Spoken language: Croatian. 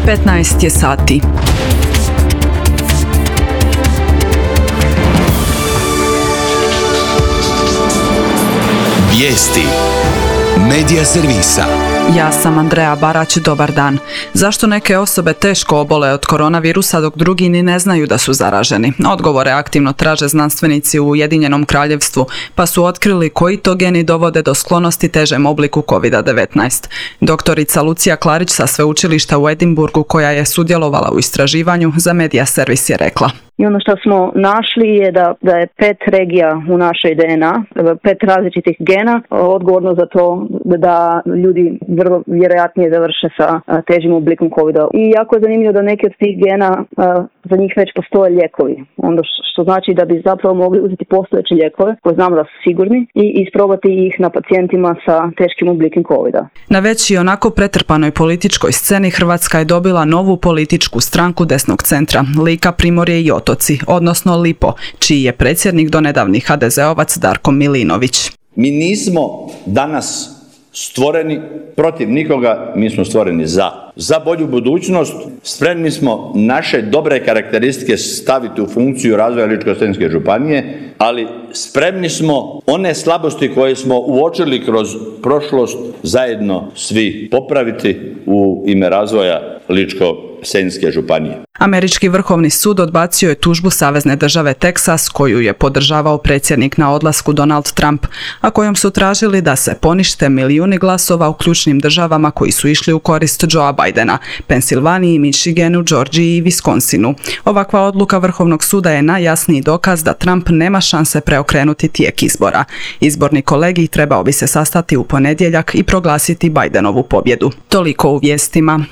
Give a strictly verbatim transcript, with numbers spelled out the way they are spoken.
petnaest je sati. Vijesti Medija servisa. Ja sam Andreja Barać, dobar dan. Zašto neke osobe teško obole od koronavirusa dok drugi ni ne znaju da su zaraženi? Odgovore aktivno traže znanstvenici u Ujedinjenom Kraljevstvu, pa su otkrili koji to geni dovode do sklonosti težem obliku kovid devetnaest. Doktorica Lucija Klarić sa sveučilišta u Edinburgu, koja je sudjelovala u istraživanju, za Medija servis je rekla. I ono što smo našli je da, da je pet regija u našoj D N A, pet različitih gena, odgovorno za to da ljudi vrlo vjerojatnije završe sa težim oblikom covida. I jako je zanimljivo da neki od tih gena, za njih već postoje lijekovi. Onda što znači da bi zapravo mogli uzeti postojeće lijekove koje znamo da su sigurni i isprobati ih na pacijentima sa teškim oblikom covida. Na već i onako pretrpanoj političkoj sceni Hrvatska je dobila novu političku stranku desnog centra, Lika, Primorje i Otoci, odnosno Lipo, čiji je predsjednik donedavni ha de zeovac Darko Milinović. Mi nismo danas stvoreni protiv nikoga, mi smo stvoreni za. Za bolju budućnost spremni smo naše dobre karakteristike staviti u funkciju razvoja Ličko-senjske županije, ali spremni smo one slabosti koje smo uočili kroz prošlost zajedno svi popraviti u ime razvoja Ličko-senjske županije. Američki vrhovni sud odbacio je tužbu savezne države Teksas, koju je podržavao predsjednik na odlasku Donald Trump, a kojom su tražili da se ponište milijuni glasova u ključnim državama koji su išli u korist Joea Bidena, Pensilvaniji, Michiganu, Georgiji i Wisconsinu. Ovakva odluka Vrhovnog suda je najjasniji dokaz da Trump nema šanse preokrenuti tijek izbora. Izborni kolegij trebao bi se sastati u ponedjeljak i proglasiti Bidenovu pobjedu. Toliko u vijestima.